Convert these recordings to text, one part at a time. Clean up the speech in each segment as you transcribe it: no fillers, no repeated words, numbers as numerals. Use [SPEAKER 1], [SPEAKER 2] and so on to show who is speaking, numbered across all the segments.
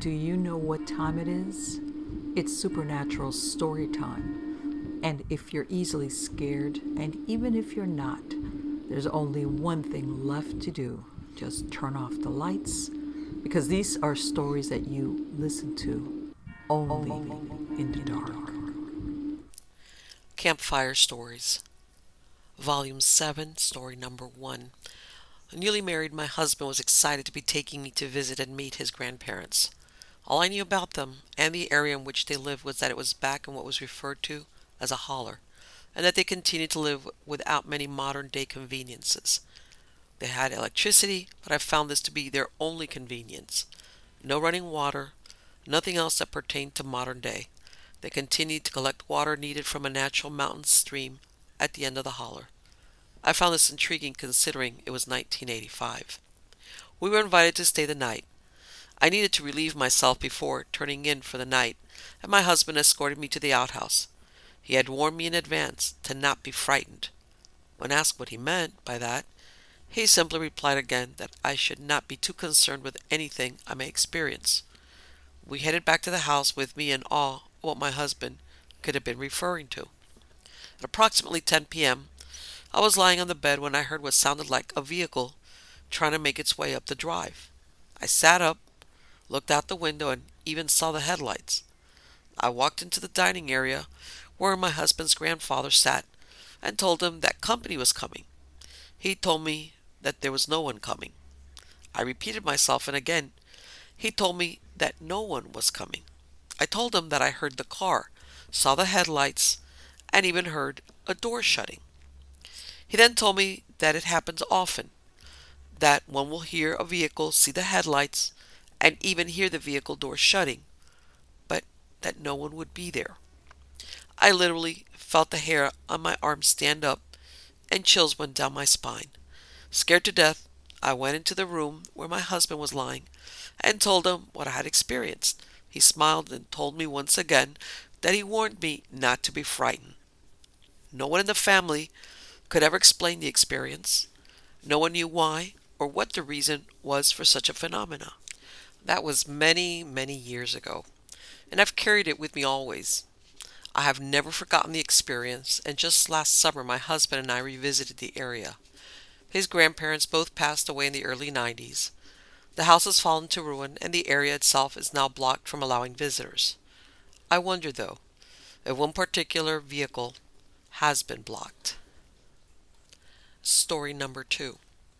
[SPEAKER 1] Do you know what time it is? It's supernatural story time. And if you're easily scared, and even if you're not, there's only one thing left to do. Just turn off the lights, because these are stories that you listen to only in the dark.
[SPEAKER 2] Campfire Stories, Volume 7, Story Number 1. Newly married, my husband was excited to be taking me to visit and meet his grandparents. All I knew about them and the area in which they lived was that it was back in what was referred to as a holler, and that they continued to live without many modern day conveniences. They had electricity, but I found this to be their only convenience. No running water, nothing else that pertained to modern day. They continued to collect water needed from a natural mountain stream at the end of the holler. I found this intriguing considering it was 1985. We were invited to stay the night. I needed to relieve myself before turning in for the night, and my husband escorted me to the outhouse. He had warned me in advance to not be frightened. When asked what he meant by that, he simply replied again that I should not be too concerned with anything I may experience. We headed back to the house with me in awe of what my husband could have been referring to. At approximately 10 p.m., I was lying on the bed when I heard what sounded like a vehicle trying to make its way up the drive. I sat up, looked out the window, and even saw the headlights. I walked into the dining area where my husband's grandfather sat and told him that company was coming. He told me that there was no one coming. I repeated myself, and again he told me that no one was coming. I told him that I heard the car, saw the headlights, and even heard a door shutting. He then told me that it happens often, that one will hear a vehicle, see the headlights, and even hear the vehicle door shutting, but that no one would be there. I literally felt the hair on my arm stand up, and chills went down my spine. Scared to death, I went into the room where my husband was lying and told him what I had experienced. He smiled and told me once again that he warned me not to be frightened. No one in the family could ever explain the experience. No one knew why or what the reason was for such a phenomena. That was many, many years ago, and I've carried it with me always. I have never forgotten the experience, and just last summer my husband and I revisited the area. His grandparents both passed away in the early 90s. The house has fallen to ruin, and the area itself is now blocked from allowing visitors. I wonder, though, if one particular vehicle has been blocked. Story number 2.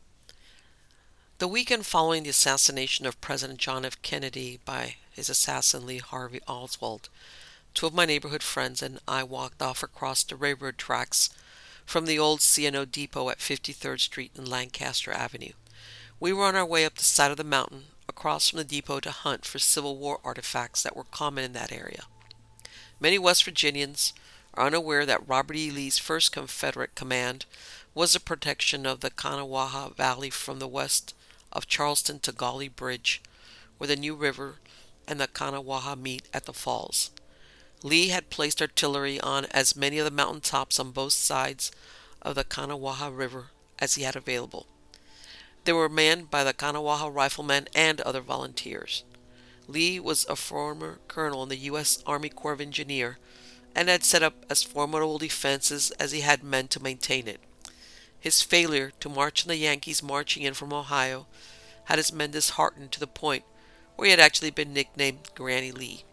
[SPEAKER 2] The weekend following the assassination of President John F. Kennedy by his assassin Lee Harvey Oswald, two of my neighborhood friends and I walked off across the railroad tracks from the old C&O depot at 53rd Street and Lancaster Avenue. We were on our way up the side of the mountain across from the depot to hunt for Civil War artifacts that were common in that area. Many West Virginians are unaware that Robert E. Lee's first Confederate command was the protection of the Kanawha Valley from the west of Charleston to Gauley Bridge, where the New River and the Kanawha meet at the falls. Lee had placed artillery on as many of the mountain tops on both sides of the Kanawha River as he had available. They were manned by the Kanawha riflemen and other volunteers. Lee was a former colonel in the U.S. Army Corps of Engineers and had set up as formidable defenses as he had men to maintain it. His failure to march on the Yankees marching in from Ohio had his men disheartened to the point where he had actually been nicknamed Granny Lee.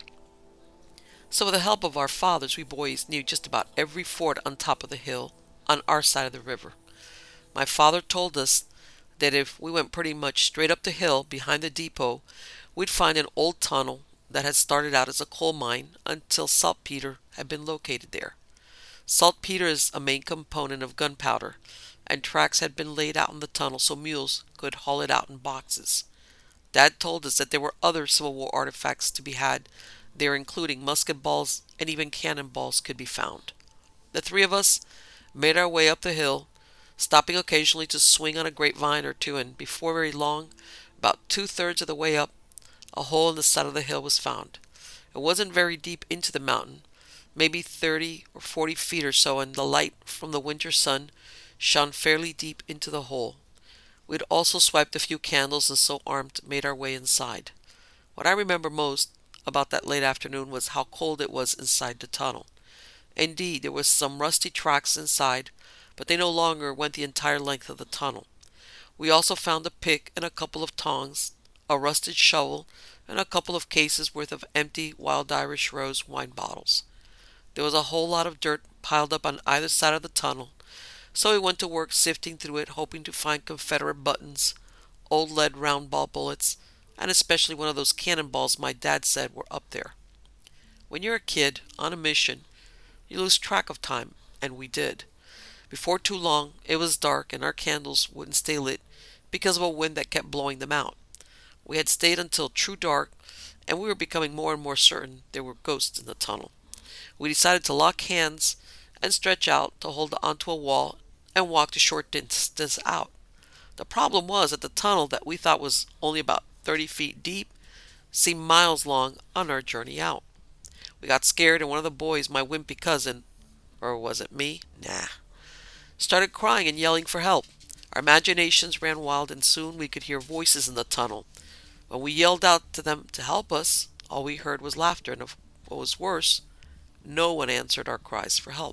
[SPEAKER 2] So with the help of our fathers, we boys knew just about every fort on top of the hill on our side of the river. My father told us that if we went pretty much straight up the hill behind the depot, we'd find an old tunnel that had started out as a coal mine until saltpeter had been located there. Saltpeter is a main component of gunpowder, and tracks had been laid out in the tunnel so mules could haul it out in boxes. Dad told us that there were other Civil War artifacts to be had there, including musket balls and even cannonballs could be found. The three of us made our way up the hill, stopping occasionally to swing on a grapevine or two, and before very long, about 2/3 of the way up, a hole in the side of the hill was found. It wasn't very deep into the mountain, maybe 30 or 40 feet or so, and the light from the winter sun shone fairly deep into the hole. We'd also swiped a few candles and so armed made our way inside. What I remember most about that late afternoon was how cold it was inside the tunnel. Indeed, there was some rusty tracks inside, but they no longer went the entire length of the tunnel. We also found a pick and a couple of tongs, a rusted shovel, and a couple of cases worth of empty Wild Irish Rose wine bottles. There was a whole lot of dirt piled up on either side of the tunnel, so we went to work sifting through it, hoping to find Confederate buttons, old lead round ball bullets, and especially one of those cannonballs my dad said were up there. When you're a kid on a mission, you lose track of time, and we did. Before too long, it was dark and our candles wouldn't stay lit because of a wind that kept blowing them out. We had stayed until true dark, and we were becoming more and more certain there were ghosts in the tunnel. We decided to lock hands and stretch out to hold onto a wall and walk a short distance out. The problem was that the tunnel that we thought was only about 30 feet deep seemed miles long on our journey out. We got scared and one of the boys, my wimpy cousin, or was it me? Nah, started crying and yelling for help. Our imaginations ran wild and soon we could hear voices in the tunnel. When we yelled out to them to help us, all we heard was laughter and, what was worse, no one answered our cries for help.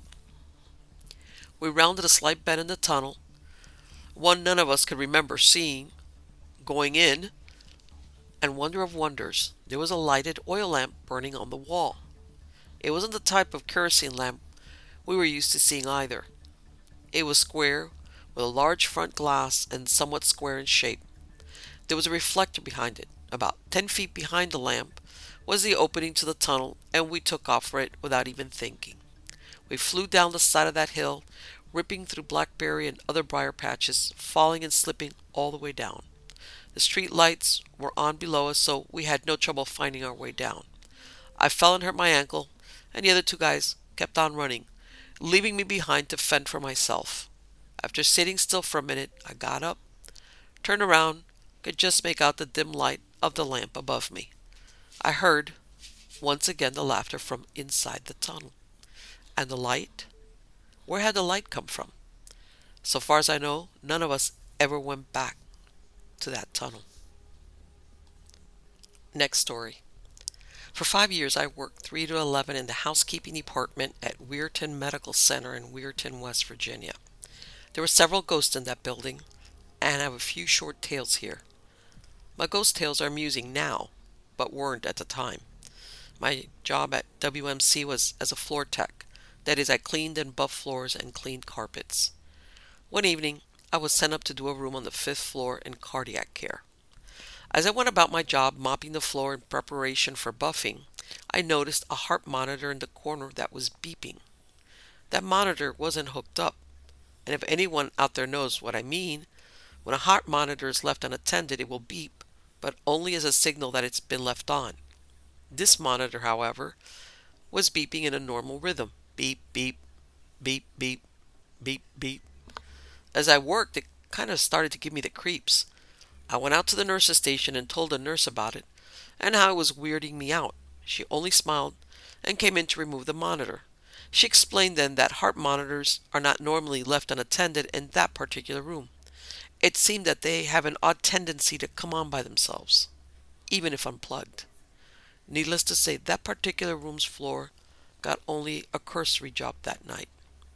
[SPEAKER 2] We rounded a slight bend in the tunnel, one none of us could remember seeing, going in, and wonder of wonders, there was a lighted oil lamp burning on the wall. It wasn't the type of kerosene lamp we were used to seeing either. It was square, with a large front glass and somewhat square in shape. There was a reflector behind it. About 10 feet behind the lamp was the opening to the tunnel, and we took off for it without even thinking. We flew down the side of that hill, ripping through blackberry and other briar patches, falling and slipping all the way down. The street lights were on below us, so we had no trouble finding our way down. I fell and hurt my ankle, and the other two guys kept on running, leaving me behind to fend for myself. After sitting still for a minute, I got up, turned around, could just make out the dim light of the lamp above me. I heard, once again, the laughter from inside the tunnel. And the light? Where had the light come from? So far as I know, none of us ever went back to that tunnel. Next story. For 5 years, I worked 3 to 11 in the housekeeping department at Weirton Medical Center in Weirton, West Virginia. There were several ghosts in that building, and I have a few short tales here. My ghost tales are amusing now, but weren't at the time. My job at WMC was as a floor tech. That is, I cleaned and buffed floors and cleaned carpets. One evening, I was sent up to do a room on the 5th floor in cardiac care. As I went about my job mopping the floor in preparation for buffing, I noticed a heart monitor in the corner that was beeping. That monitor wasn't hooked up, and if anyone out there knows what I mean, when a heart monitor is left unattended, it will beep, but only as a signal that it's been left on. This monitor, however, was beeping in a normal rhythm. Beep, beep, beep, beep, beep, beep. As I worked, it kind of started to give me the creeps. I went out to the nurse's station and told the nurse about it, and how it was weirding me out. She only smiled and came in to remove the monitor. She explained then that heart monitors are not normally left unattended in that particular room. It seemed that they have an odd tendency to come on by themselves, even if unplugged. Needless to say, that particular room's floor got only a cursory job that night.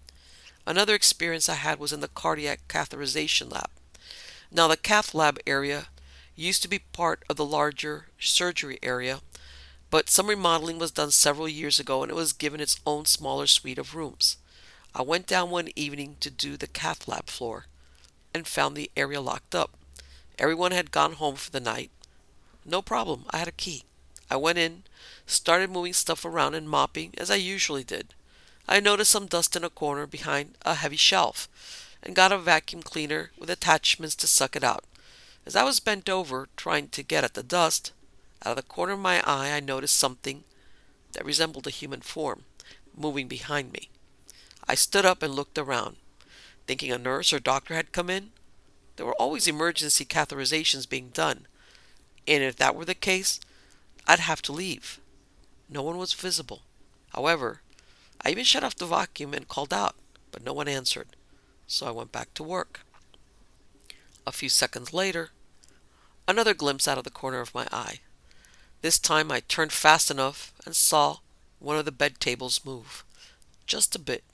[SPEAKER 2] Another experience I had was in the cardiac catheterization lab. Now, the cath lab area used to be part of the larger surgery area, but some remodeling was done several years ago and it was given its own smaller suite of rooms. I went down one evening to do the cath lab floor and found the area locked up. Everyone had gone home for the night. No problem, I had a key. I went in, started moving stuff around and mopping as I usually did. I noticed some dust in a corner behind a heavy shelf and got a vacuum cleaner with attachments to suck it out. As I was bent over trying to get at the dust, out of the corner of my eye I noticed something that resembled a human form moving behind me. I stood up and looked around, thinking a nurse or doctor had come in. There were always emergency catheterizations being done, and if that were the case, I'd have to leave. No one was visible. However, I even shut off the vacuum and called out, but no one answered, so I went back to work. A few seconds later, another glimpse out of the corner of my eye. This time I turned fast enough and saw one of the bed tables move. Just a bit.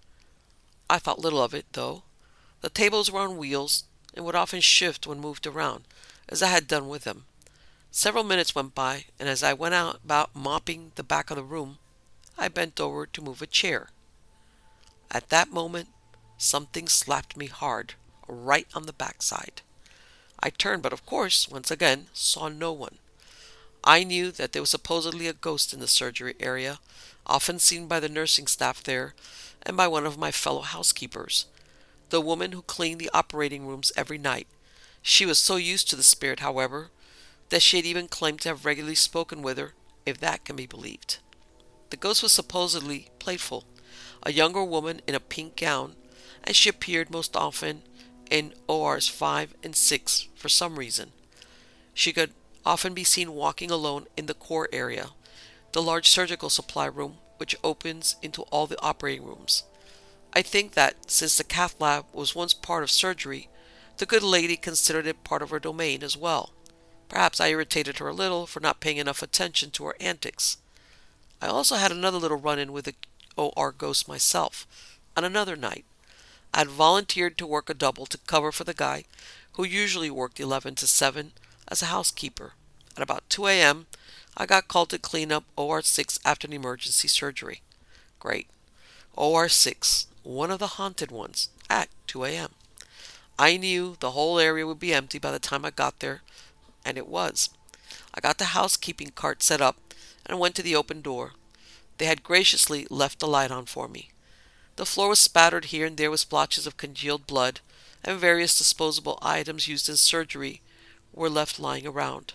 [SPEAKER 2] I thought little of it, though. The tables were on wheels and would often shift when moved around, as I had done with them. Several minutes went by, and as I went out about mopping the back of the room, I bent over to move a chair. At that moment, something slapped me hard, right on the backside. I turned, but of course, once again, saw no one. I knew that there was supposedly a ghost in the surgery area, often seen by the nursing staff there and by one of my fellow housekeepers, the woman who cleaned the operating rooms every night. She was so used to the spirit, however, that she had even claimed to have regularly spoken with her, if that can be believed. The ghost was supposedly playful, a younger woman in a pink gown, and she appeared most often in ORs 5 and 6 for some reason. She could often be seen walking alone in the core area, the large surgical supply room which opens into all the operating rooms. I think that since the cath lab was once part of surgery, the good lady considered it part of her domain as well. Perhaps I irritated her a little for not paying enough attention to her antics. I also had another little run-in with the OR ghost myself. On another night, I had volunteered to work a double to cover for the guy who usually worked 11 to 7 as a housekeeper. At about 2 a.m., I got called to clean up OR 6 after an emergency surgery. Great. OR 6, one of the haunted ones, at 2 a.m. I knew the whole area would be empty by the time I got there, and it was. I got the housekeeping cart set up and went to the open door. They had graciously left the light on for me. The floor was spattered here and there with splotches of congealed blood, and various disposable items used in surgery were left lying around.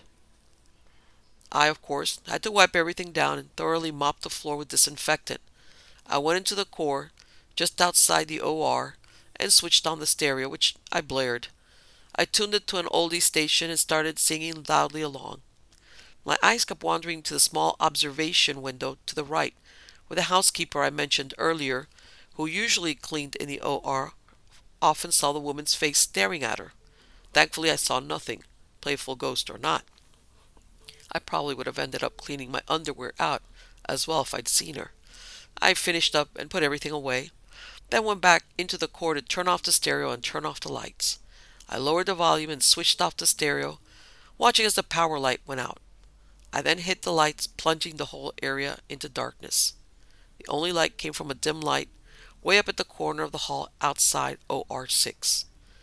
[SPEAKER 2] I, of course, had to wipe everything down and thoroughly mop the floor with disinfectant. I went into the core, just outside the OR, and switched on the stereo, which I blared. I tuned it to an oldie station and started singing loudly along. My eyes kept wandering to the small observation window to the right, where the housekeeper I mentioned earlier, who usually cleaned in the OR, often saw the woman's face staring at her. Thankfully, I saw nothing, playful ghost or not. I probably would have ended up cleaning my underwear out as well if I'd seen her. I finished up and put everything away, then went back into the core to turn off the stereo and turn off the lights. I lowered the volume and switched off the stereo, watching as the power light went out. I then hit the lights, plunging the whole area into darkness. The only light came from a dim light way up at the corner of the hall outside OR 6.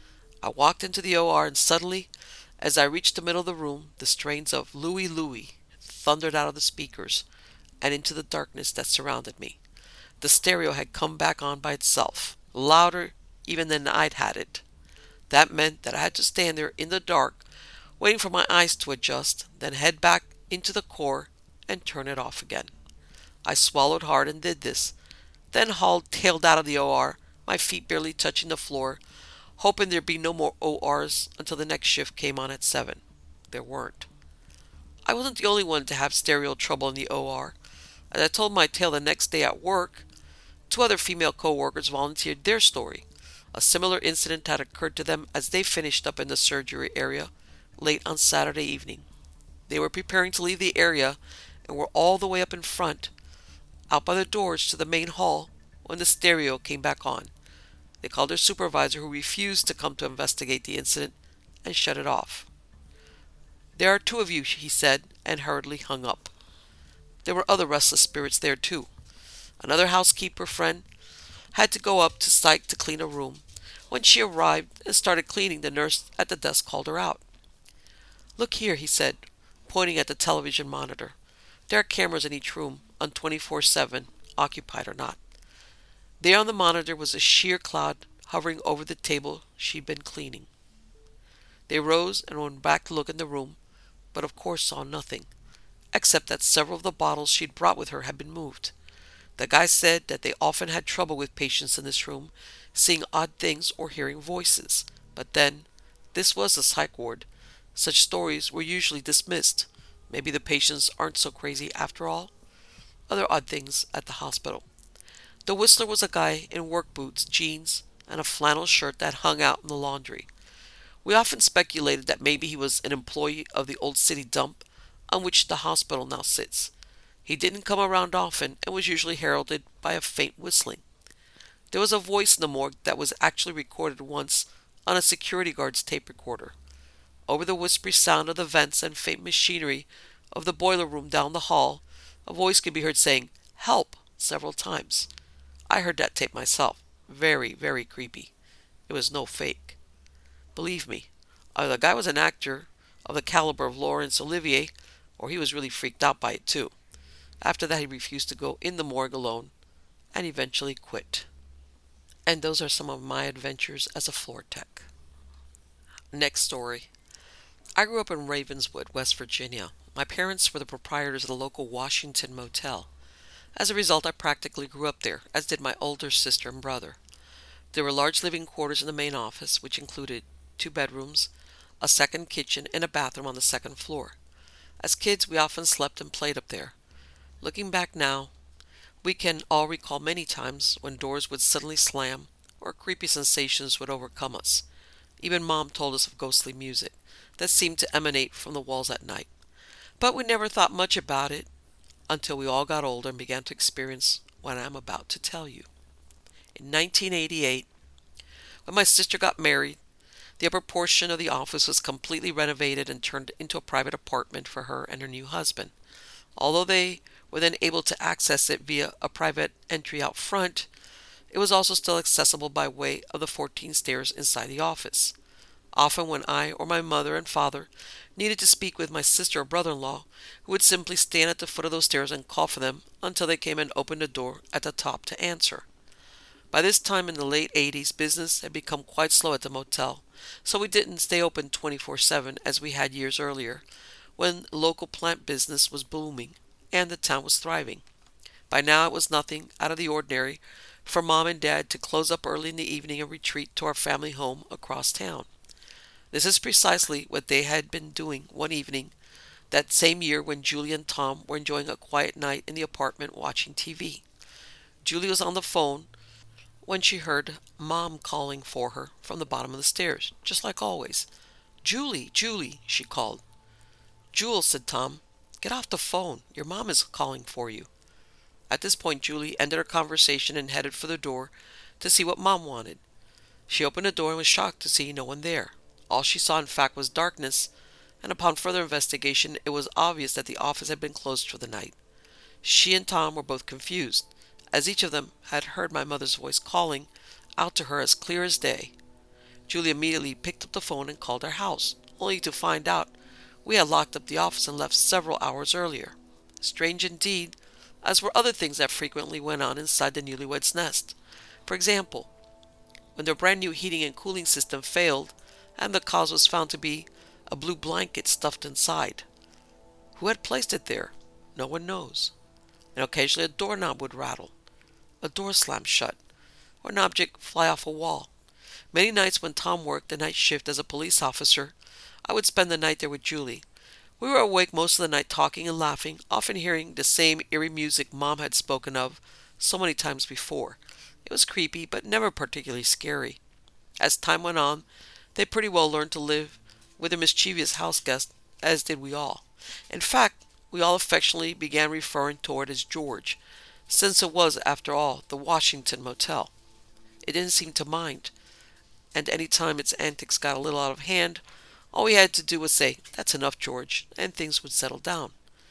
[SPEAKER 2] I walked into the OR and suddenly, as I reached the middle of the room, the strains of Louie Louie thundered out of the speakers and into the darkness that surrounded me. The stereo had come back on by itself, louder even than I'd had it. That meant that I had to stand there in the dark, waiting for my eyes to adjust, then head back into the core and turn it off again. I swallowed hard and did this, then tailed out of the OR, my feet barely touching the floor, hoping there'd be no more ORs until the next shift came on at 7. There weren't. I wasn't the only one to have stereo trouble in the OR. As I told my tale the next day at work, 2 other female co-workers volunteered their story. A similar incident had occurred to them as they finished up in the surgery area late on Saturday evening. They were preparing to leave the area and were all the way up in front, out by the doors to the main hall, when the stereo came back on. They called their supervisor, who refused to come to investigate the incident, and shut it off. "There are 2 of you," he said, and hurriedly hung up. There were other restless spirits there, too. Another housekeeper friend had to go up to site to clean a room. When she arrived and started cleaning, the nurse at the desk called her out. "Look here," he said, pointing at the television monitor. "There are cameras in each room, on 24/7, occupied or not." There on the monitor was a sheer cloud hovering over the table she'd been cleaning. They rose and went back to look in the room, but of course saw nothing, except that several of the bottles she'd brought with her had been moved. The guy said that they often had trouble with patients in this room, seeing odd things or hearing voices. But then, this was a psych ward. Such stories were usually dismissed. Maybe the patients aren't so crazy after all. Other odd things at the hospital. The whistler was a guy in work boots, jeans, and a flannel shirt that hung out in the laundry. We often speculated that maybe he was an employee of the old city dump, on which the hospital now sits. He didn't come around often and was usually heralded by a faint whistling. There was a voice in the morgue that was actually recorded once on a security guard's tape recorder. Over the whispery sound of the vents and faint machinery of the boiler room down the hall, a voice could be heard saying, "Help!" several times. I heard that tape myself. Very, very creepy. It was no fake. Believe me, either the guy was an actor of the caliber of Laurence Olivier, or he was really freaked out by it too. After that, he refused to go in the morgue alone and eventually quit. And those are some of my adventures as a floor tech. Next story. I grew up in Ravenswood, West Virginia. My parents were the proprietors of the local Washington Motel. As a result, I practically grew up there, as did my older sister and brother. There were large living quarters in the main office, which included 2 bedrooms, a second kitchen, and a bathroom on the second floor. As kids, we often slept and played up there. Looking back now, we can all recall many times when doors would suddenly slam or creepy sensations would overcome us. Even Mom told us of ghostly music that seemed to emanate from the walls at night. But we never thought much about it until we all got older and began to experience what I'm about to tell you. In 1988, when my sister got married, the upper portion of the office was completely renovated and turned into a private apartment for her and her new husband. Although they were then able to access it via a private entry out front, it was also still accessible by way of the 14 stairs inside the office. Often when I or my mother and father needed to speak with my sister or brother-in-law, we would simply stand at the foot of those stairs and call for them until they came and opened the door at the top to answer. By this time in the late 80s, business had become quite slow at the motel, so we didn't stay open 24/7 as we had years earlier, when local plant business was booming and the town was thriving. By now it was nothing out of the ordinary for Mom and Dad to close up early in the evening and retreat to our family home across town. This is precisely what they had been doing one evening that same year when Julie and Tom were enjoying a quiet night in the apartment watching TV. Julie was on the phone when she heard Mom calling for her from the bottom of the stairs, just like always. "Julie, Julie," she called. "Jules," said Tom, "get off the phone. Your mom is calling for you." At this point, Julie ended her conversation and headed for the door to see what Mom wanted. She opened the door and was shocked to see no one there. All she saw, in fact, was darkness, and upon further investigation, it was obvious that the office had been closed for the night. She and Tom were both confused, as each of them had heard my mother's voice calling out to her as clear as day. Julie immediately picked up the phone and called our house, only to find out we had locked up the office and left several hours earlier. Strange indeed, as were other things that frequently went on inside the newlyweds' nest. For example, when their brand new heating and cooling system failed, and the cause was found to be a blue blanket stuffed inside. Who had placed it there? No one knows. And occasionally a doorknob would rattle, a door slam shut, or an object fly off a wall. Many nights when Tom worked the night shift as a police officer, I would spend the night there with Julie. We were awake most of the night talking and laughing, often hearing the same eerie music Mom had spoken of so many times before. It was creepy, but never particularly scary. As time went on, they pretty well learned to live with their mischievous house guest, as did we all. In fact, we all affectionately began referring to it as George, since it was, after all, the Washington Motel. It didn't seem to mind, and any time its antics got a little out of hand, all we had to do was say, "That's enough, George," and things would settle down.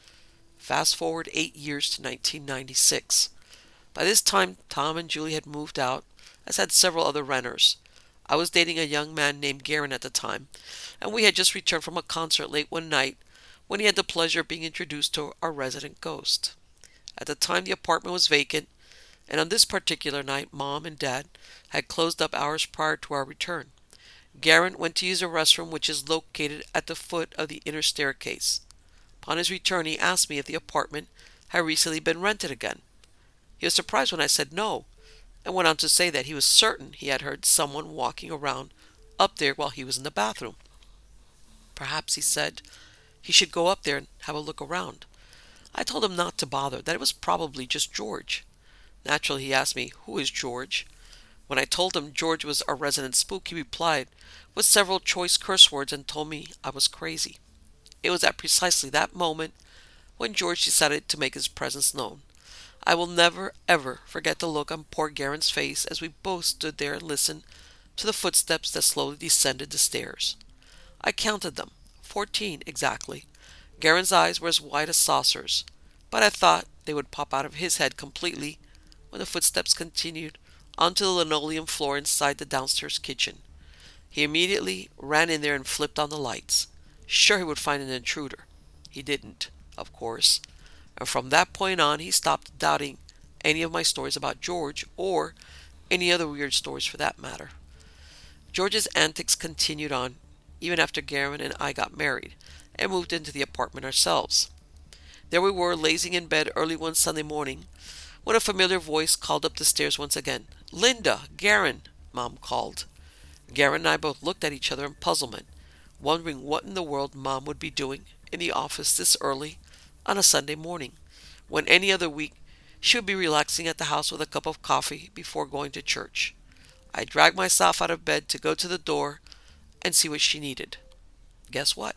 [SPEAKER 2] Fast forward 8 years to 1996. By this time, Tom and Julie had moved out, as had several other renters. I was dating a young man named Garen at the time, and we had just returned from a concert late one night when he had the pleasure of being introduced to our resident ghost. At the time, the apartment was vacant, and on this particular night, Mom and Dad had closed up hours prior to our return. Garen went to use a restroom which is located at the foot of the inner staircase. Upon his return, he asked me if the apartment had recently been rented again. He was surprised when I said no, and went on to say that he was certain he had heard someone walking around up there while he was in the bathroom. Perhaps, he said, he should go up there and have a look around. I told him not to bother, that it was probably just George. Naturally, he asked me, "Who is George?" When I told him George was our resident spook, he replied with several choice curse words and told me I was crazy. it was at precisely that moment when George decided to make his presence known. I will never, ever forget the look on poor Garen's face as we both stood there and listened to the footsteps that slowly descended the stairs. I counted them, 14 exactly. Garen's eyes were as wide as saucers, but I thought they would pop out of his head completely when the footsteps continued onto the linoleum floor inside the downstairs kitchen. He immediately ran in there and flipped on the lights. Sure he would find an intruder. He didn't, of course. And from that point on, he stopped doubting any of my stories about George, or any other weird stories for that matter. George's antics continued on even after Garen and I got married and moved into the apartment ourselves. There we were, lazing in bed early one Sunday morning, when a familiar voice called up the stairs once again. "Linda! Garen!" Mom called. Garen and I both looked at each other in puzzlement, wondering what in the world Mom would be doing in the office this early on a Sunday morning, when any other week she would be relaxing at the house with a cup of coffee before going to church. I dragged myself out of bed to go to the door and see what she needed. Guess what?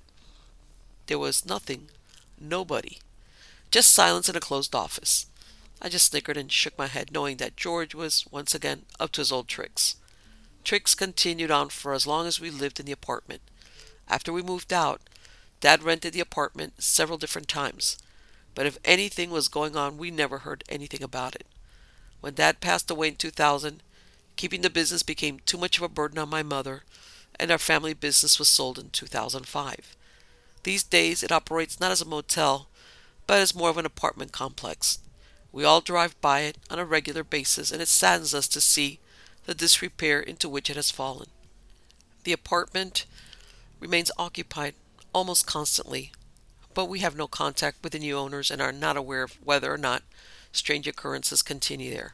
[SPEAKER 2] There was nothing, nobody, just silence in a closed office. I just snickered and shook my head, knowing that George was once again up to his old tricks. Tricks continued on for as long as we lived in the apartment. After we moved out, Dad rented the apartment several different times, but if anything was going on, we never heard anything about it. When Dad passed away in 2000, keeping the business became too much of a burden on my mother, and our family business was sold in 2005. These days, it operates not as a motel, but as more of an apartment complex. We all drive by it on a regular basis, and it saddens us to see the disrepair into which it has fallen. The apartment remains occupied almost constantly, but we have no contact with the new owners and are not aware of whether or not strange occurrences continue there.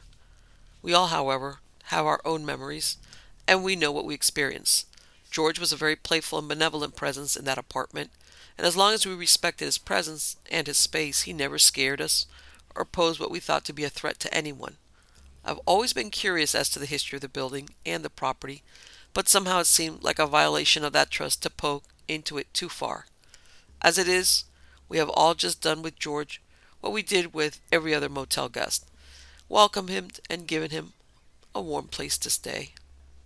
[SPEAKER 2] We all, however, have our own memories, and we know what we experience. George was a very playful and benevolent presence in that apartment, and as long as we respected his presence and his space, he never scared us or posed what we thought to be a threat to anyone. I've always been curious as to the history of the building and the property, but somehow it seemed like a violation of that trust to poke into it too far. As it is, we have all just done with George what we did with every other motel guest: welcomed him and given him a warm place to stay.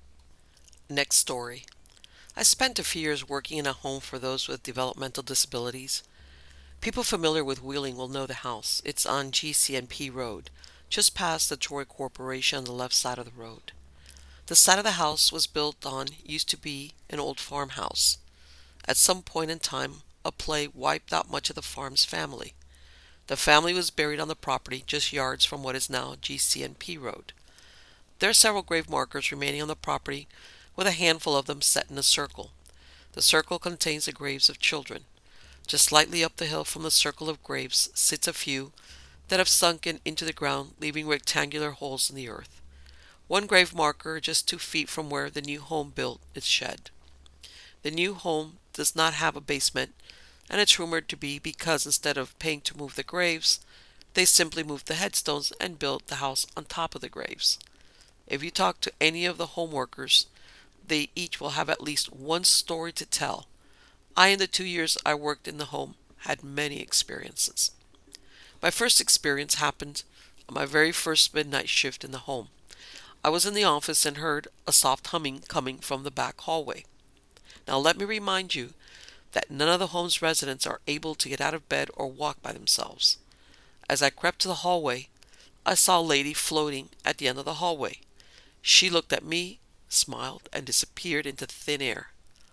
[SPEAKER 2] Next story. I spent a few years working in a home for those with developmental disabilities. People familiar with Wheeling will know the house. It's on GCNP Road, just past the Troy Corporation on the left side of the road. The side of the house was built on used to be an old farmhouse. At some point in time, a plague wiped out much of the farm's family. The family was buried on the property just yards from what is now GCNP Road. There are several grave markers remaining on the property, with a handful of them set in a circle. The circle contains the graves of children. Just slightly up the hill from the circle of graves sits a few that have sunken into the ground, leaving rectangular holes in the earth. One grave marker just 2 feet from where the new home built its shed. The new home does not have a basement, and it's rumored to be because instead of paying to move the graves, they simply moved the headstones and built the house on top of the graves. If you talk to any of the home workers, they each will have at least one story to tell. I, in the 2 years I worked in the home, had many experiences. My first experience happened on my very first midnight shift in the home. I was in the office and heard a soft humming coming from the back hallway. Now let me remind you that none of the home's residents are able to get out of bed or walk by themselves. As I crept to the hallway, I saw a lady floating at the end of the hallway. She looked at me, smiled, and disappeared into thin air.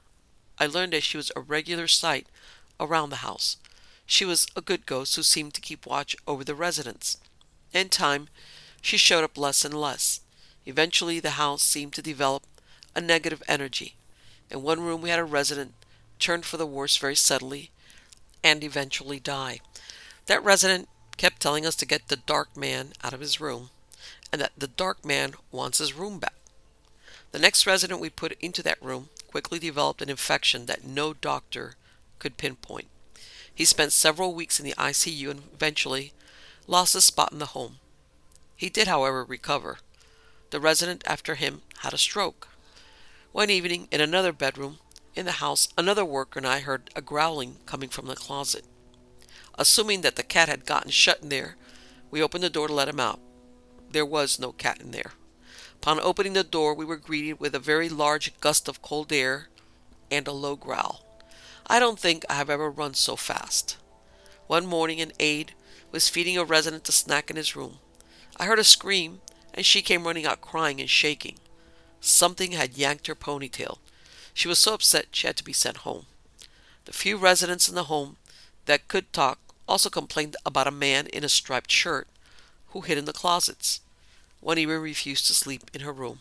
[SPEAKER 2] I learned that she was a regular sight around the house. She was a good ghost who seemed to keep watch over the residents. In time, she showed up less and less. Eventually, the house seemed to develop a negative energy. In one room, we had a resident turn for the worse very suddenly and eventually die. That resident kept telling us to get the dark man out of his room, and that the dark man wants his room back. The next resident we put into that room quickly developed an infection that no doctor could pinpoint. He spent several weeks in the ICU and eventually lost his spot in the home. He did, however, recover. The resident after him had a stroke. One evening, in another bedroom, In the house, another worker and I heard a growling coming from the closet. Assuming that the cat had gotten shut in there, we opened the door to let him out. There was no cat in there. Upon opening the door, we were greeted with a very large gust of cold air and a low growl. I don't think I have ever run so fast. One morning, an aide was feeding a resident a snack in his room. I heard a scream, and she came running out crying and shaking. Something had yanked her ponytail. She was so upset she had to be sent home. The few residents in the home that could talk also complained about a man in a striped shirt who hid in the closets. One even refused to sleep in her room.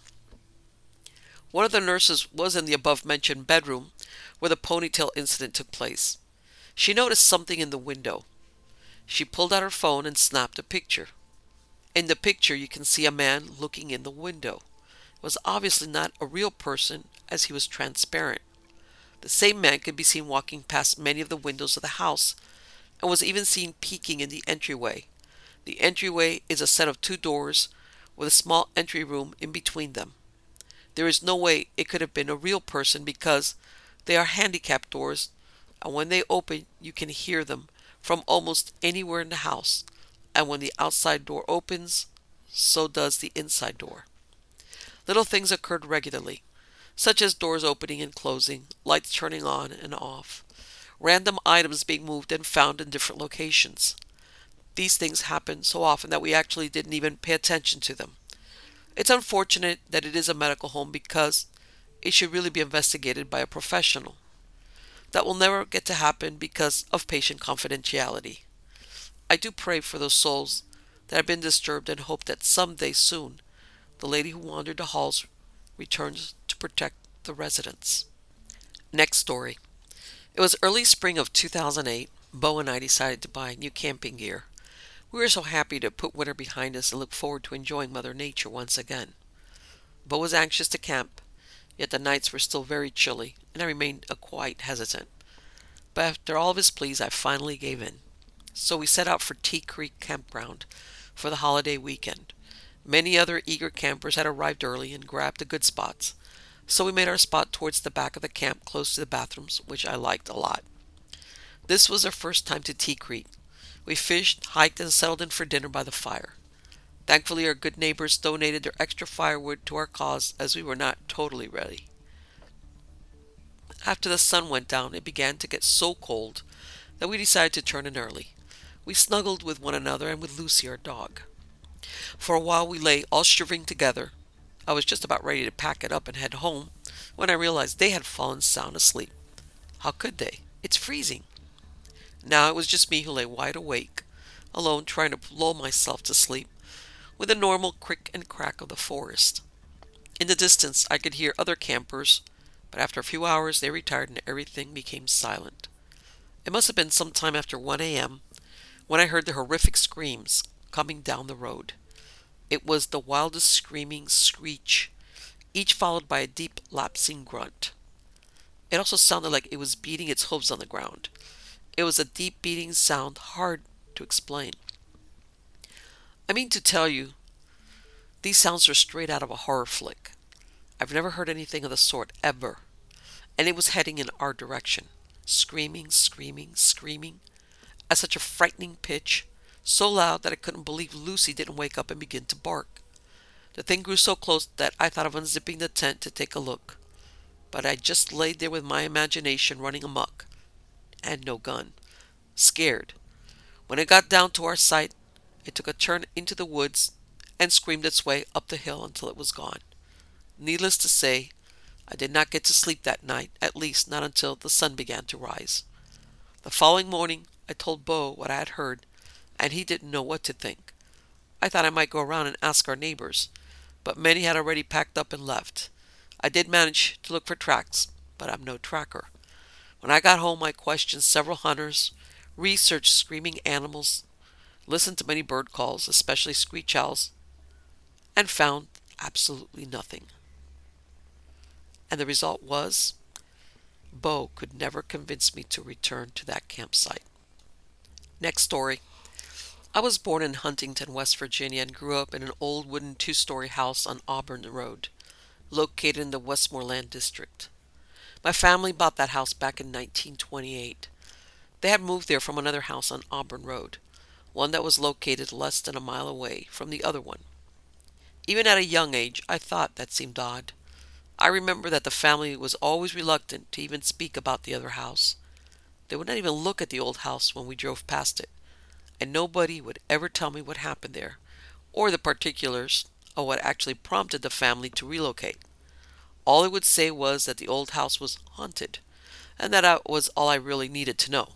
[SPEAKER 2] One of the nurses was in the above-mentioned bedroom where the ponytail incident took place. She noticed something in the window. She pulled out her phone and snapped a picture. In the picture, you can see a man looking in the window. It was obviously not a real person, as he was transparent. The same man could be seen walking past many of the windows of the house, and was even seen peeking in the entryway. The entryway is a set of 2 doors with a small entry room in between them. There is no way it could have been a real person because they are handicap doors, and when they open, you can hear them from almost anywhere in the house. And when the outside door opens, so does the inside door. Little things occurred regularly, such as doors opening and closing, lights turning on and off, random items being moved and found in different locations. These things happen so often that we actually didn't even pay attention to them. It's unfortunate that it is a medical home because it should really be investigated by a professional. That will never get to happen because of patient confidentiality. I do pray for those souls that have been disturbed and hope that someday soon the lady who wandered the halls returns to protect the residents. Next story. It was early spring of 2008. Bo and I decided to buy new camping gear. We were so happy to put winter behind us and look forward to enjoying Mother Nature once again. Bo was anxious to camp, yet the nights were still very chilly, and I remained quite hesitant. But after all of his pleas, I finally gave in. So we set out for Tea Creek Campground for the holiday weekend. Many other eager campers had arrived early and grabbed the good spots, so we made our spot towards the back of the camp close to the bathrooms, which I liked a lot. This was our first time to Tea Creek. We fished, hiked, and settled in for dinner by the fire. Thankfully, our good neighbors donated their extra firewood to our cause as we were not totally ready. After the sun went down, it began to get so cold that we decided to turn in early. We snuggled with one another and with Lucy, our dog. For a while we lay all shivering together. I was just about ready to pack it up and head home when I realized they had fallen sound asleep. How could they? It's freezing. Now it was just me who lay wide awake, alone trying to lull myself to sleep with the normal crick and crack of the forest. In the distance I could hear other campers, but after a few hours they retired and everything became silent. It must have been some time after 1 a.m. when I heard the horrific screams coming down the road. It was the wildest screaming screech, each followed by a deep lapsing grunt. It also sounded like it was beating its hooves on the ground. It was a deep beating sound hard to explain. I mean to tell you, these sounds are straight out of a horror flick. I've never heard anything of the sort ever, and it was heading in our direction. Screaming, screaming, screaming, at such a frightening pitch, so loud that I couldn't believe Lucy didn't wake up and begin to bark. The thing grew so close that I thought of unzipping the tent to take a look, but I just laid there with my imagination running amok, and no gun. Scared. When it got down to our sight, it took a turn into the woods and screamed its way up the hill until it was gone. Needless to say, I did not get to sleep that night, at least not until the sun began to rise. The following morning, I told Bo what I had heard, and he didn't know what to think. I thought I might go around and ask our neighbors, but many had already packed up and left. I did manage to look for tracks, but I'm no tracker. When I got home, I questioned several hunters, researched screaming animals, listened to many bird calls, especially screech owls, and found absolutely nothing. And the result was, Bo could never convince me to return to that campsite. Next story. I was born in Huntington, West Virginia, and grew up in an old wooden 2-story house on Auburn Road, located in the Westmoreland district. My family bought that house back in 1928. They had moved there from another house on Auburn Road, one that was located less than a mile away from the other one. Even at a young age, I thought that seemed odd. I remember that the family was always reluctant to even speak about the other house. They would not even look at the old house when we drove past it, and nobody would ever tell me what happened there, or the particulars of what actually prompted the family to relocate. All it would say was that the old house was haunted, and that was all I really needed to know.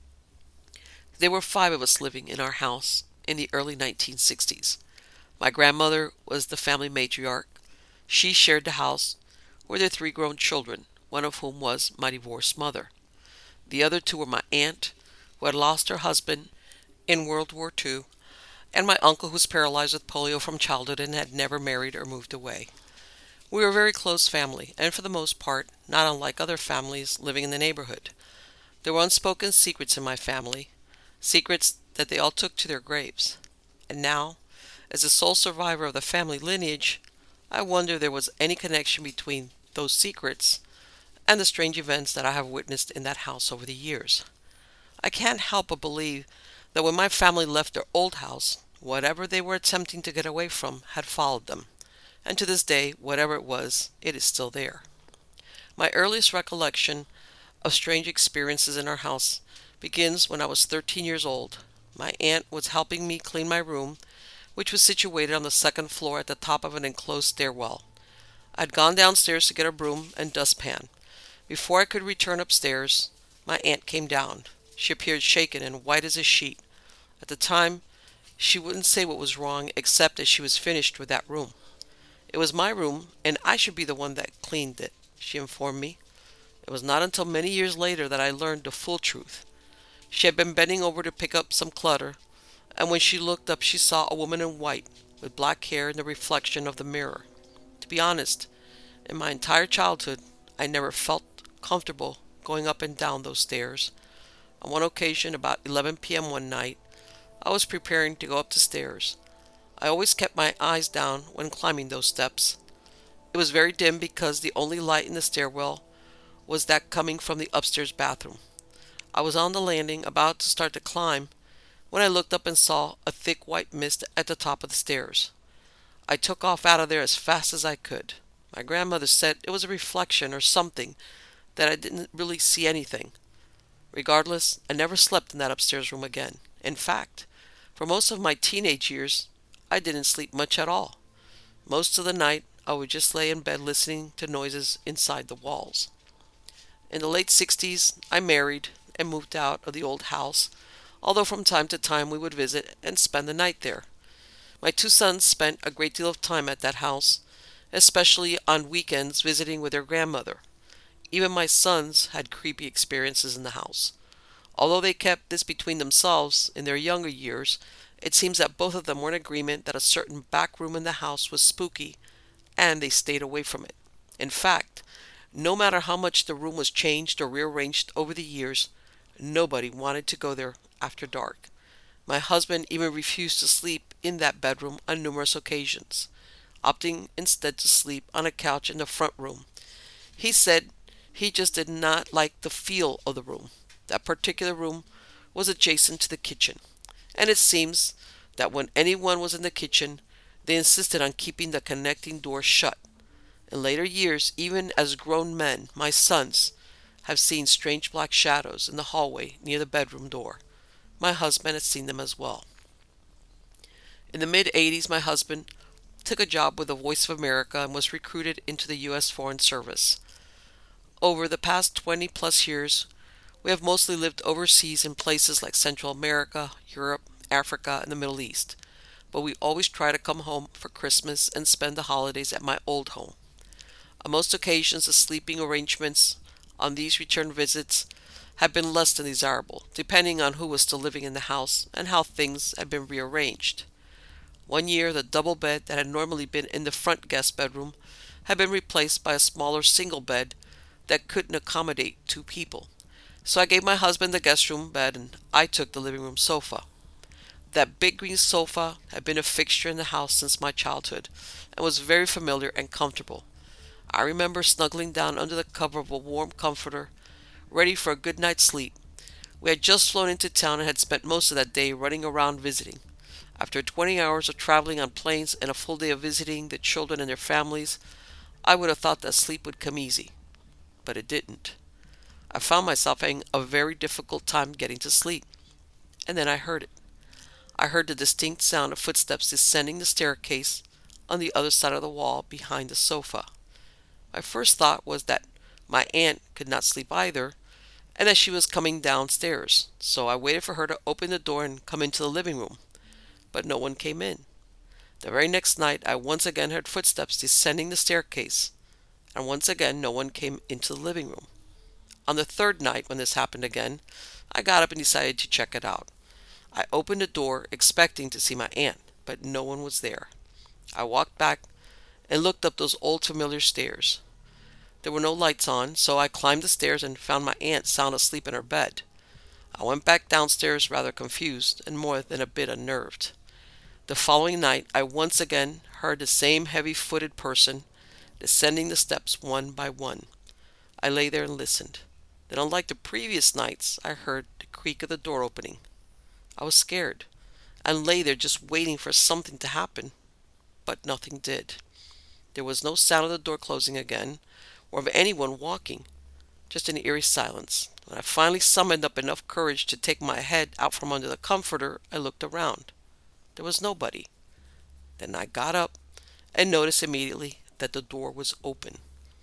[SPEAKER 2] There were 5 of us living in our house in the early 1960s. My grandmother was the family matriarch. She shared the house with their 3 grown children, one of whom was my divorced mother. The other 2 were my aunt, who had lost her husband in World War II, and my uncle, who was paralyzed with polio from childhood and had never married or moved away. We were a very close family, and for the most part, not unlike other families living in the neighborhood. There were unspoken secrets in my family, secrets that they all took to their graves. And now, as the sole survivor of the family lineage, I wonder if there was any connection between those secrets and the strange events that I have witnessed in that house over the years. I can't help but believe that when my family left their old house, whatever they were attempting to get away from had followed them, and to this day, whatever it was, it is still there. My earliest recollection of strange experiences in our house begins when I was 13 years old. My aunt was helping me clean my room, which was situated on the 2nd floor at the top of an enclosed stairwell. I had gone downstairs to get a broom and dustpan. Before I could return upstairs, my aunt came down. She appeared shaken and white as a sheet. At the time, she wouldn't say what was wrong except that she was finished with that room. It was my room, and I should be the one that cleaned it, she informed me. It was not until many years later that I learned the full truth. She had been bending over to pick up some clutter, and when she looked up she saw a woman in white, with black hair in the reflection of the mirror. To be honest, in my entire childhood, I never felt comfortable going up and down those stairs. On one occasion, about 11 p.m. one night, I was preparing to go up the stairs. I always kept my eyes down when climbing those steps. It was very dim because the only light in the stairwell was that coming from the upstairs bathroom. I was on the landing, about to start to climb, when I looked up and saw a thick white mist at the top of the stairs. I took off out of there as fast as I could. My grandmother said it was a reflection or something, that I didn't really see anything. Regardless, I never slept in that upstairs room again. In fact, for most of my teenage years, I didn't sleep much at all. Most of the night, I would just lay in bed listening to noises inside the walls. In the late 60s, I married and moved out of the old house, although from time to time we would visit and spend the night there. My 2 sons spent a great deal of time at that house, especially on weekends visiting with their grandmother. Even my sons had creepy experiences in the house. Although they kept this between themselves in their younger years, it seems that both of them were in agreement that a certain back room in the house was spooky, and they stayed away from it. In fact, no matter how much the room was changed or rearranged over the years, nobody wanted to go there after dark. My husband even refused to sleep in that bedroom on numerous occasions, opting instead to sleep on a couch in the front room. He said he just did not like the feel of the room. That particular room was adjacent to the kitchen, and it seems that when anyone was in the kitchen, they insisted on keeping the connecting door shut. In later years, even as grown men, my sons have seen strange black shadows in the hallway near the bedroom door. My husband had seen them as well. In the mid-80s, my husband took a job with the Voice of America and was recruited into the U.S. Foreign Service. Over the past 20 plus years, we have mostly lived overseas in places like Central America, Europe, Africa, and the Middle East, but we always try to come home for Christmas and spend the holidays at my old home. On most occasions, the sleeping arrangements on these return visits have been less than desirable, depending on who was still living in the house and how things had been rearranged. One year, the double bed that had normally been in the front guest bedroom had been replaced by a smaller single bed that couldn't accommodate 2 people. So I gave my husband the guest room bed and I took the living room sofa. That big green sofa had been a fixture in the house since my childhood and was very familiar and comfortable. I remember snuggling down under the cover of a warm comforter, ready for a good night's sleep. We had just flown into town and had spent most of that day running around visiting. After 20 hours of traveling on planes and a full day of visiting the children and their families, I would have thought that sleep would come easy. But it didn't. I found myself having a very difficult time getting to sleep. And then I heard it. I heard the distinct sound of footsteps descending the staircase on the other side of the wall behind the sofa. My first thought was that my aunt could not sleep either, and that she was coming downstairs, so I waited for her to open the door and come into the living room. But no one came in. The very next night, I once again heard footsteps descending the staircase, and once again no one came into the living room. On the third night, when this happened again, I got up and decided to check it out. I opened the door, expecting to see my aunt, but no one was there. I walked back and looked up those old familiar stairs. There were no lights on, so I climbed the stairs and found my aunt sound asleep in her bed. I went back downstairs rather confused and more than a bit unnerved. The following night, I once again heard the same heavy-footed person descending the steps one by one. I lay there and listened. Then, unlike the previous nights, I heard the creak of the door opening. I was scared and lay there just waiting for something to happen, but nothing did. There was no sound of the door closing again or of anyone walking, just an eerie silence. When I finally summoned up enough courage to take my head out from under the comforter, I looked around. There was nobody. Then I got up and noticed immediately that the door was open.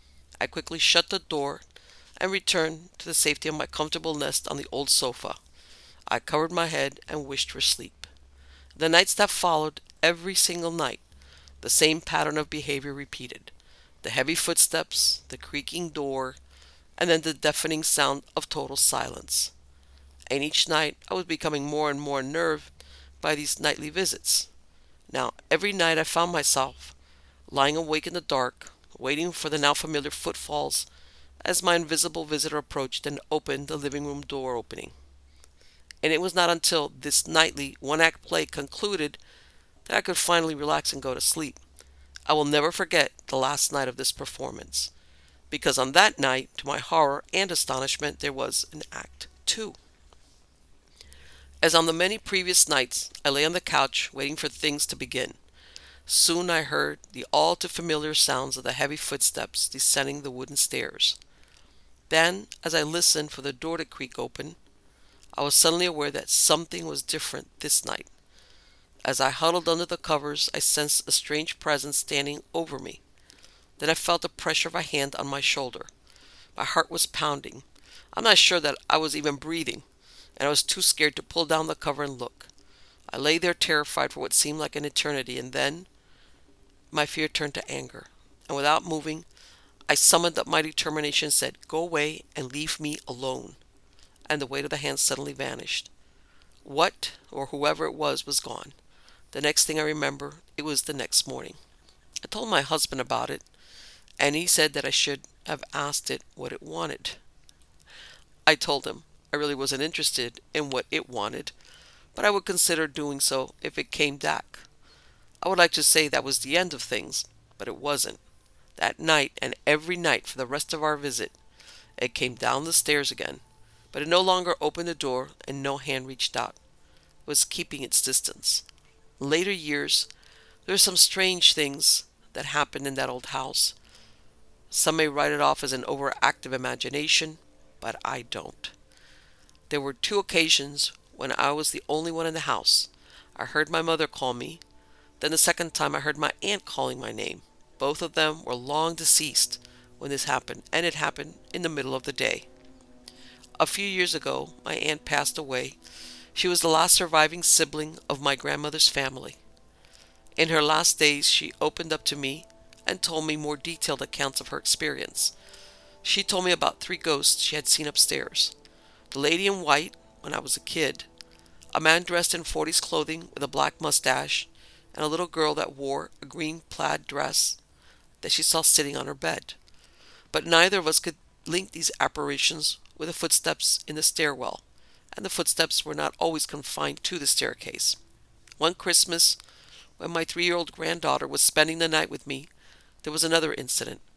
[SPEAKER 2] I quickly shut the door and returned to the safety of my comfortable nest on the old sofa. I covered my head and wished for sleep. The nights that followed, every single night, the same pattern of behavior repeated. The heavy footsteps, the creaking door, and then the deafening sound of total silence. And each night I was becoming more and more unnerved by these nightly visits. Now, every night I found myself lying awake in the dark, waiting for the now familiar footfalls as my invisible visitor approached and opened the living room door opening. And it was not until this nightly one-act play concluded that I could finally relax and go to sleep. I will never forget the last night of this performance, because on that night, to my horror and astonishment, there was an act 2. As on the many previous nights, I lay on the couch waiting for things to begin. Soon I heard the all too familiar sounds of the heavy footsteps descending the wooden stairs. Then, as I listened for the door to creak open, I was suddenly aware that something was different this night. As I huddled under the covers, I sensed a strange presence standing over me. Then I felt the pressure of a hand on my shoulder. My heart was pounding. I'm not sure that I was even breathing, and I was too scared to pull down the cover and look. I lay there terrified for what seemed like an eternity, and then my fear turned to anger, and without moving, I summoned up my determination and said, "Go away and leave me alone." And the weight of the hand suddenly vanished. What, or whoever it was gone. The next thing I remember, it was the next morning. I told my husband about it, and he said that I should have asked it what it wanted. I told him I really wasn't interested in what it wanted, but I would consider doing so if it came back. I would like to say that was the end of things, but it wasn't. That night and every night for the rest of our visit, it came down the stairs again, but it no longer opened the door and no hand reached out. It was keeping its distance. In later years, there were some strange things that happened in that old house. Some may write it off as an overactive imagination, but I don't. There were 2 occasions when I was the only one in the house. I heard my mother call me. Then the second time I heard my aunt calling my name. Both of them were long deceased when this happened, and it happened in the middle of the day. A few years ago, my aunt passed away. She was the last surviving sibling of my grandmother's family. In her last days, she opened up to me and told me more detailed accounts of her experience. She told me about 3 ghosts she had seen upstairs. The lady in white, when I was a kid, a man dressed in 40s clothing with a black mustache, and a little girl that wore a green plaid dress that she saw sitting on her bed. But neither of us could link these apparitions with the footsteps in the stairwell, and the footsteps were not always confined to the staircase. One Christmas, when my 3-year-old granddaughter was spending the night with me, there was another incident.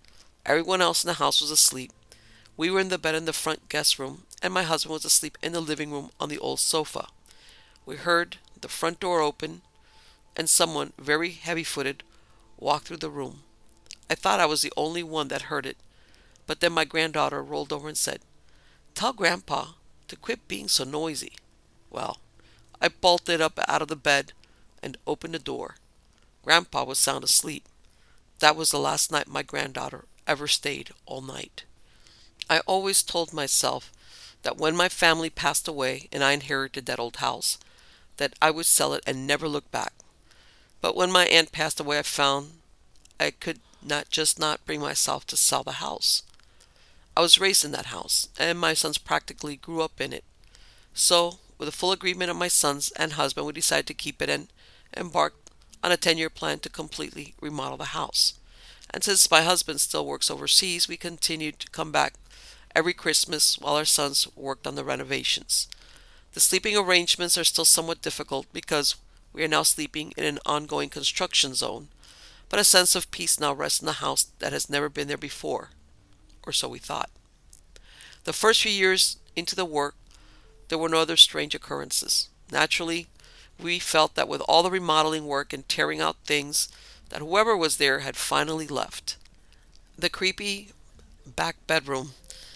[SPEAKER 2] Everyone else in the house was asleep. We were in the bed in the front guest room, and my husband was asleep in the living room on the old sofa. We heard the front door open, and someone, very heavy-footed, walked through the room. I thought I was the only one that heard it, but then my granddaughter rolled over and said, "Tell Grandpa to quit being so noisy." Well, I bolted up out of the bed and opened the door. Grandpa was sound asleep. That was the last night my granddaughter ever stayed all night. I always told myself that when my family passed away and I inherited that old house, that I would sell it and never look back. But when my aunt passed away, I found I could not bring myself to sell the house. I was raised in that house, and my sons practically grew up in it. So, with the full agreement of my sons and husband, we decided to keep it and embarked on a 10-year plan to completely remodel the house. And since my husband still works overseas, we continued to come back every Christmas while our sons worked on the renovations. The sleeping arrangements are still somewhat difficult because we are now sleeping in an ongoing construction zone, but a sense of peace now rests in the house that has never been there before, or so we thought. The first few years into the work, there were no other strange occurrences. Naturally, we felt that with all the remodeling work and tearing out things, that whoever was there had finally left. The creepy back bedroom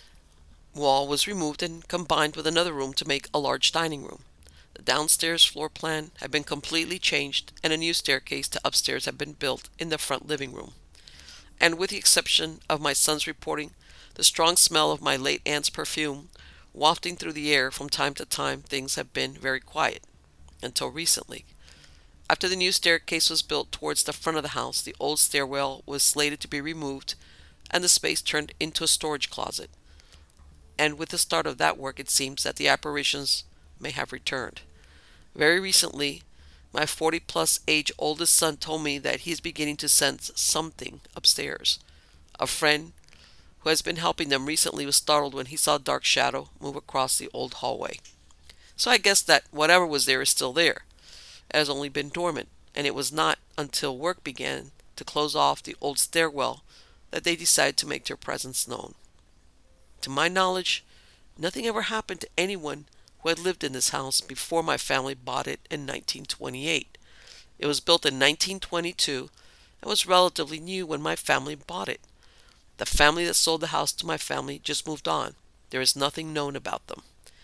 [SPEAKER 2] wall was removed and combined with another room to make a large dining room. The downstairs floor plan had been completely changed, and a new staircase to upstairs had been built in the front living room. And with the exception of my son's reporting the strong smell of my late aunt's perfume wafting through the air from time to time, things have been very quiet, until recently. After the new staircase was built towards the front of the house, the old stairwell was slated to be removed and the space turned into a storage closet. And with the start of that work, it seems that the apparitions may have returned. Very recently, my 40-plus age oldest son told me that he is beginning to sense something upstairs. A friend who has been helping them recently was startled when he saw a dark shadow move across the old hallway. So I guess that whatever was there is still there. It has only been dormant, and it was not until work began to close off the old stairwell that they decided to make their presence known. To my knowledge, nothing ever happened to anyone who had lived in this house before my family bought it in 1928. It was built in 1922 and was relatively new when my family bought it. The family that sold the house to my family just moved on. There is nothing known about them.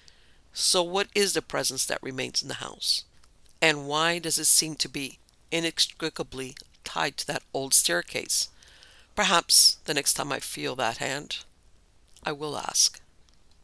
[SPEAKER 2] So what is the presence that remains in the house? And why does it seem to be inextricably tied to that old staircase? Perhaps the next time I feel that hand, I will ask.